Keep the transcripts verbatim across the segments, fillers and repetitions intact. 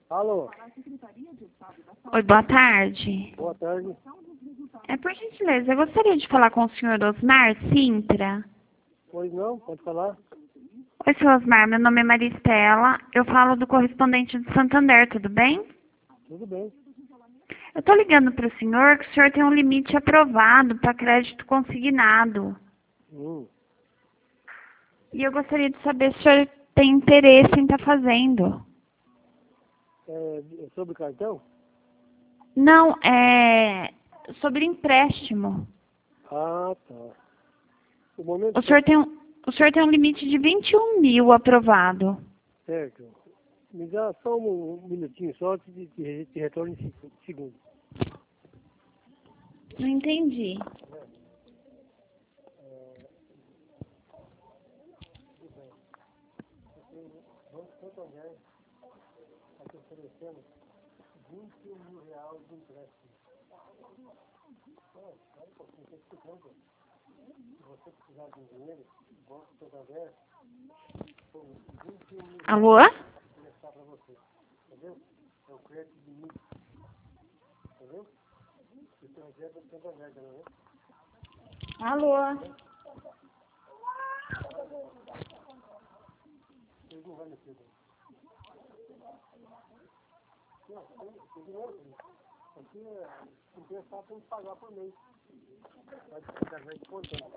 Alô? Oi, boa tarde. Boa tarde. É, por gentileza, eu gostaria de falar com o senhor Osmar Sintra. Pois não, pode falar. Oi, senhor Osmar, meu nome é Maristela, eu falo do correspondente de Santander, tudo bem? Tudo bem. Eu estou ligando para o senhor que o senhor tem um limite aprovado para crédito consignado. Hum. E eu gostaria de saber se o senhor tem interesse em estar fazendo. É, é sobre cartão? Não, é sobre empréstimo. Ah, tá. O momento O que eu... senhor tem um, o senhor tem um limite de vinte e um mil aprovado. Certo. Me dá só um, um minutinho só de, de, de retorno em seg- segundo. Não entendi. Banco Santander está te oferecendo vinte e um mil reais de empréstimo. Ah, espera um pouquinho, estou explicando. Se você precisar de um dinheiro, o Banco Santander são vinte e um mil reais Alô? para prestar para você. Entendeu? É o crédito de mil. Entendeu? Isso é o Banco Santander, né? Alô? Vocês não vão mexer. Não, tem, tem dinheiro por isso. Aqui é, o emprestado tem que pagar por mês. Vai vai descontando.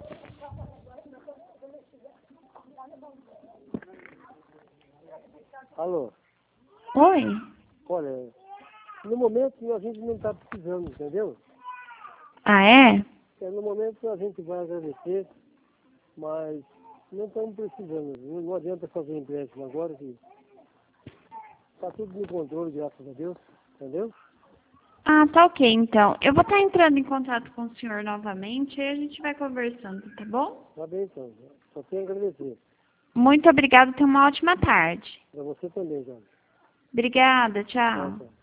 Alô? Oi? Olha, no momento a gente não está precisando, entendeu? Ah, é? É, no momento a gente vai agradecer, mas não estamos precisando. Não, não adianta fazer empréstimo agora, que está tudo no controle, graças a Deus, entendeu? Ah, tá ok, então. Eu vou estar entrando em contato com o senhor novamente e a gente vai conversando, tá bom? Tá bem então, só tenho a agradecer. Muito obrigada, tenha uma ótima tarde. Para você também, Jorge. Obrigada, Tchau, tchau. tchau.